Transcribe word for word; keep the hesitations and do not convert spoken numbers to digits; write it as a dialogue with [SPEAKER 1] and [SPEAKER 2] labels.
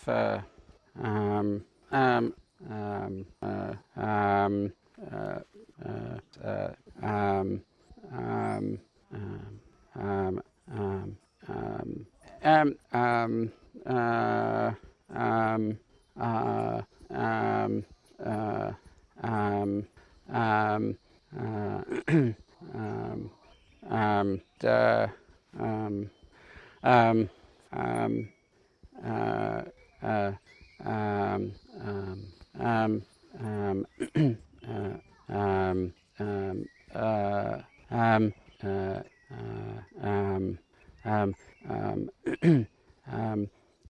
[SPEAKER 1] uh, um, um, um, uh, um, uh, uh, uh, um, um, um, um, um, um, um, um, uh, um, uh, um, uh, um, um, uh, um, um, duh, um, um, um, uh, uh, um, um, um, um, uh, um,